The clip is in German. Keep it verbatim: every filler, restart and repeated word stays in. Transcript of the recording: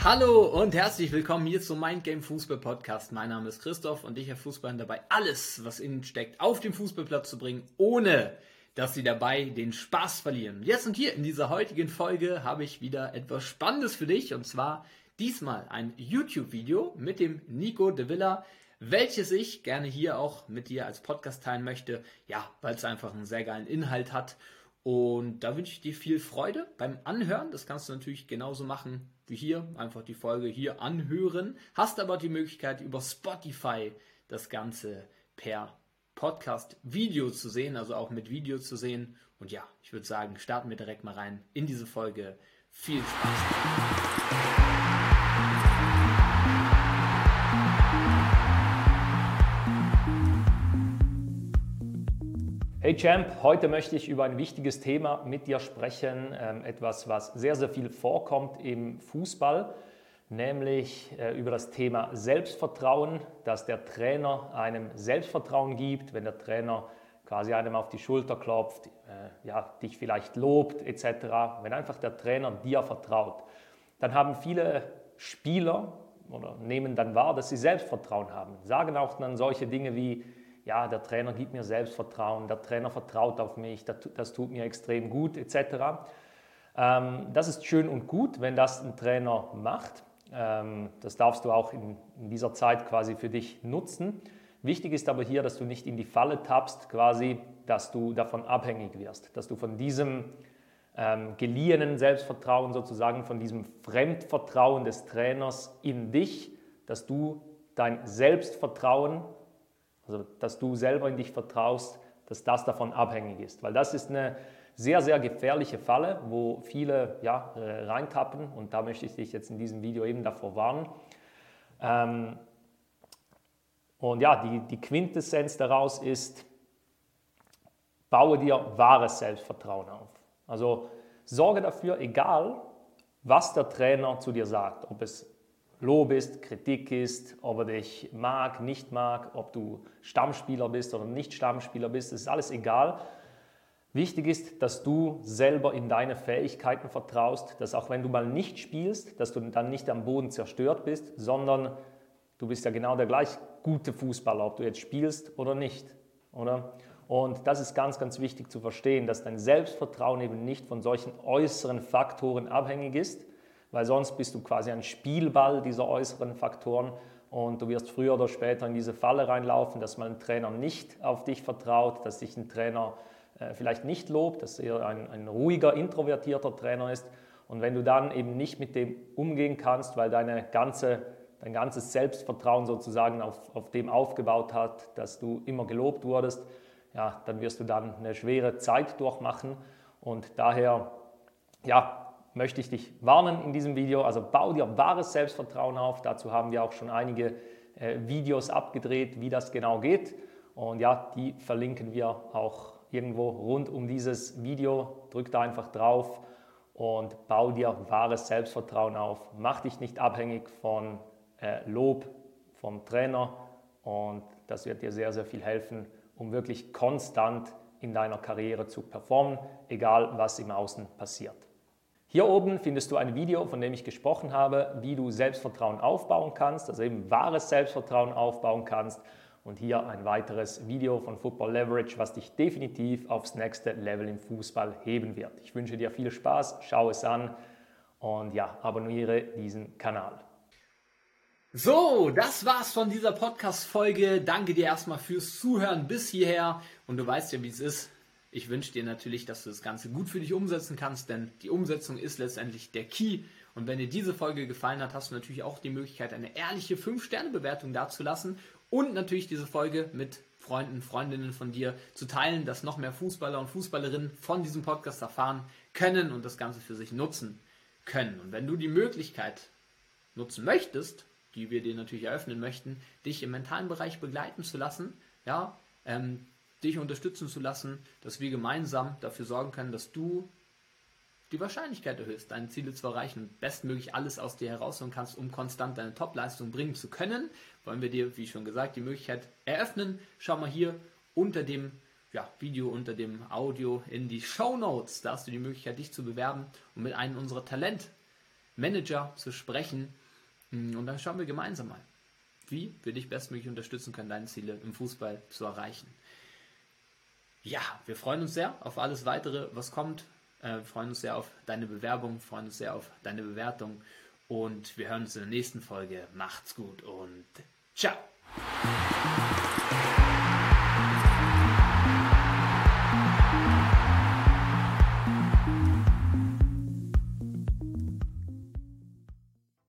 Hallo und herzlich willkommen hier zum Mind Game Fußball Podcast. Mein Name ist Christoph und ich helfe Fußballern dabei, alles, was innen steckt, auf den Fußballplatz zu bringen, ohne dass sie dabei den Spaß verlieren. Jetzt und hier in dieser heutigen Folge habe ich wieder etwas Spannendes für dich, und zwar diesmal ein YouTube-Video mit dem Nico de Villa, welches ich gerne hier auch mit dir als Podcast teilen möchte, ja, weil es einfach einen sehr geilen Inhalt hat. Und da wünsche ich dir viel Freude beim Anhören. Das kannst du natürlich genauso machen wie hier. Einfach die Folge hier anhören. Hast aber die Möglichkeit, über Spotify das Ganze per Podcast-Video zu sehen, also auch mit Video zu sehen. Und ja, ich würde sagen, starten wir direkt mal rein in diese Folge. Viel Spaß! Hey Champ, heute möchte ich über ein wichtiges Thema mit dir sprechen, ähm, etwas, was sehr, sehr viel vorkommt im Fußball, nämlich äh, über das Thema Selbstvertrauen, dass der Trainer einem Selbstvertrauen gibt, wenn der Trainer quasi einem auf die Schulter klopft, äh, ja, dich vielleicht lobt et cetera. Wenn einfach der Trainer dir vertraut, dann haben viele Spieler oder nehmen dann wahr, dass sie Selbstvertrauen haben, sagen auch dann solche Dinge wie: Ja, der Trainer gibt mir Selbstvertrauen, der Trainer vertraut auf mich, das, das tut mir extrem gut et cetera. Ähm, das ist schön und gut, wenn das ein Trainer macht. Ähm, das darfst du auch in, in dieser Zeit quasi für dich nutzen. Wichtig ist aber hier, dass du nicht in die Falle tappst, quasi, dass du davon abhängig wirst, dass du von diesem ähm, geliehenen Selbstvertrauen sozusagen, von diesem Fremdvertrauen des Trainers in dich, dass du dein Selbstvertrauen, also dass du selber in dich vertraust, dass das davon abhängig ist. Weil das ist eine sehr, sehr gefährliche Falle, wo viele ja, reintappen, und da möchte ich dich jetzt in diesem Video eben davor warnen. Ähm, und ja, die, die Quintessenz daraus ist: Baue dir wahres Selbstvertrauen auf. Also sorge dafür, egal was der Trainer zu dir sagt, ob es Lob ist, Kritik ist, ob er dich mag, nicht mag, ob du Stammspieler bist oder nicht Stammspieler bist, das ist alles egal. Wichtig ist, dass du selber in deine Fähigkeiten vertraust, dass auch wenn du mal nicht spielst, dass du dann nicht am Boden zerstört bist, sondern du bist ja genau der gleich gute Fußballer, ob du jetzt spielst oder nicht, oder? Und das ist ganz, ganz wichtig zu verstehen, dass dein Selbstvertrauen eben nicht von solchen äußeren Faktoren abhängig ist, weil sonst bist du quasi ein Spielball dieser äußeren Faktoren und du wirst früher oder später in diese Falle reinlaufen, dass mal ein Trainer nicht auf dich vertraut, dass dich ein Trainer äh, vielleicht nicht lobt, dass er ein, ein ruhiger, introvertierter Trainer ist, und wenn du dann eben nicht mit dem umgehen kannst, weil deine ganze, dein ganzes Selbstvertrauen sozusagen auf, auf dem aufgebaut hat, dass du immer gelobt wurdest, ja, dann wirst du dann eine schwere Zeit durchmachen, und daher, ja, möchte ich dich warnen in diesem Video. Also bau dir wahres Selbstvertrauen auf. Dazu haben wir auch schon einige äh, Videos abgedreht, wie das genau geht. Und ja, die verlinken wir auch irgendwo rund um dieses Video. Drück da einfach drauf und bau dir wahres Selbstvertrauen auf. Mach dich nicht abhängig von äh, Lob vom Trainer, und das wird dir sehr, sehr viel helfen, um wirklich konstant in deiner Karriere zu performen, egal was im Außen passiert. Hier oben findest du ein Video, von dem ich gesprochen habe, wie du Selbstvertrauen aufbauen kannst, also eben wahres Selbstvertrauen aufbauen kannst. Und hier ein weiteres Video von Football Leverage, was dich definitiv aufs nächste Level im Fußball heben wird. Ich wünsche dir viel Spaß, schau es an und ja, abonniere diesen Kanal. So, das war's von dieser Podcast-Folge. Danke dir erstmal fürs Zuhören bis hierher, und du weißt ja, wie es ist. Ich wünsche dir natürlich, dass du das Ganze gut für dich umsetzen kannst, denn die Umsetzung ist letztendlich der Key. Und wenn dir diese Folge gefallen hat, hast du natürlich auch die Möglichkeit, eine ehrliche fünf Sterne Bewertung dazulassen und natürlich diese Folge mit Freunden, Freundinnen von dir zu teilen, dass noch mehr Fußballer und Fußballerinnen von diesem Podcast erfahren können und das Ganze für sich nutzen können. Und wenn du die Möglichkeit nutzen möchtest, die wir dir natürlich eröffnen möchten, dich im mentalen Bereich begleiten zu lassen, ja, ähm, dich unterstützen zu lassen, dass wir gemeinsam dafür sorgen können, dass du die Wahrscheinlichkeit erhöhst, deine Ziele zu erreichen und bestmöglich alles aus dir herausholen kannst, um konstant deine Topleistung bringen zu können, wollen wir dir, wie schon gesagt, die Möglichkeit eröffnen. Schau mal hier unter dem ja, Video, unter dem Audio in die Shownotes. Da hast du die Möglichkeit, dich zu bewerben und mit einem unserer Talent Manager zu sprechen. Und dann schauen wir gemeinsam mal, wie wir dich bestmöglich unterstützen können, deine Ziele im Fußball zu erreichen. Ja, wir freuen uns sehr auf alles Weitere, was kommt. Äh, wir freuen uns sehr auf deine Bewerbung, freuen uns sehr auf deine Bewertung. Und wir hören uns in der nächsten Folge. Macht's gut und ciao.